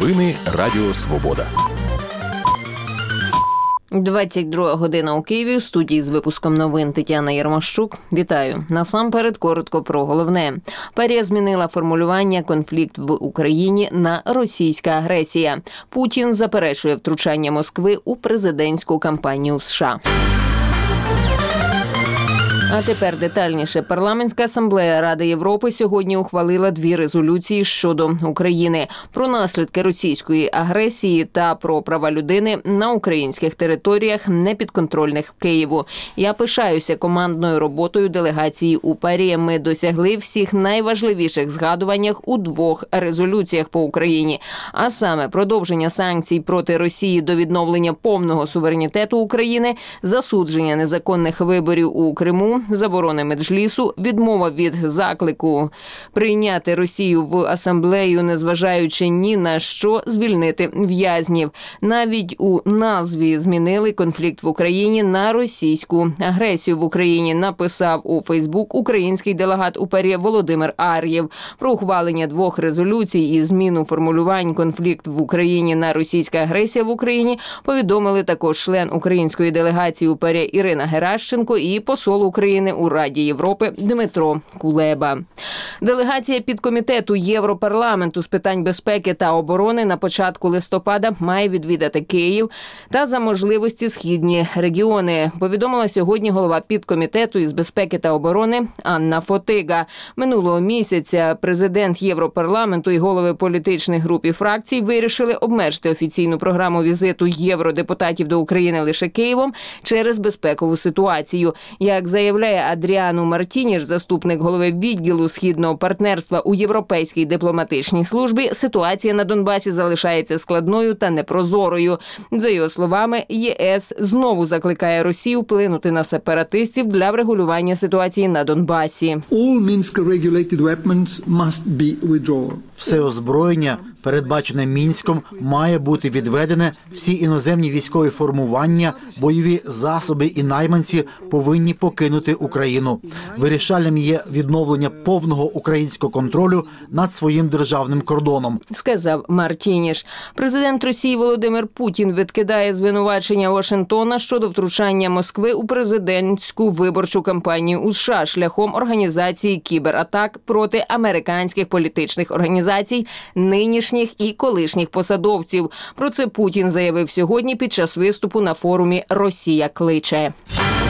Новини Радіо Свобода. 22 година у Києві. У студії з випуском новин Тетяна Єрмощук. Вітаю. Насамперед коротко про головне. Парія змінила формулювання «конфлікт в Україні» на «російська агресія». Путін заперечує втручання Москви у президентську кампанію в США. А тепер детальніше. Парламентська асамблея Ради Європи сьогодні ухвалила 2 резолюції щодо України про наслідки російської агресії та про права людини на українських територіях, непідконтрольних Києву. Я пишаюся командною роботою делегації у ПАРІ. Ми досягли всіх найважливіших згадуваннях у 2 резолюціях по Україні. А саме продовження санкцій проти Росії до відновлення повного суверенітету України, засудження незаконних виборів у Криму, заборони Меджлісу, відмова від заклику прийняти Росію в асамблею, незважаючи ні на що, звільнити в'язнів. Навіть у назві змінили конфлікт в Україні на російську агресію в Україні, написав у Фейсбук український делегат у ПАРІ Володимир Ар'єв. Про ухвалення 2 резолюцій і зміну формулювань «конфлікт в Україні» на «російська агресія в Україні» повідомили також член української делегації у ПАРІ Ірина Геращенко і посол України у Раді Європи Дмитро Кулеба. Делегація підкомітету Європарламенту з питань безпеки та оборони на початку листопада має відвідати Київ та за можливості східні регіони, повідомила сьогодні голова підкомітету із безпеки та оборони Анна Фотига. Минулого місяця президент Європарламенту і голови політичних груп і фракцій вирішили обмежити офіційну програму візиту євродепутатів до України лише Києвом через безпекову ситуацію. Як заявляє Адріану Мартініш, заступник голови відділу східного партнерства у Європейській дипломатичній службі, ситуація на Донбасі залишається складною та непрозорою. За його словами, ЄС знову закликає Росію вплинути на сепаратистів для врегулювання ситуації на Донбасі. Все озброєння, передбачене Мінськом, має бути відведене, всі іноземні військові формування, бойові засоби і найманці повинні покинути Україну. Вирішальним є відновлення повного українського контролю над своїм державним кордоном, сказав Мартініш. Президент Росії Володимир Путін відкидає звинувачення Вашингтона щодо втручання Москви у президентську виборчу кампанію у США шляхом організації кібератак проти американських політичних організацій, нинішніх і колишніх посадовців. Про це Путін заявив сьогодні під час виступу на форумі «Росія кличе».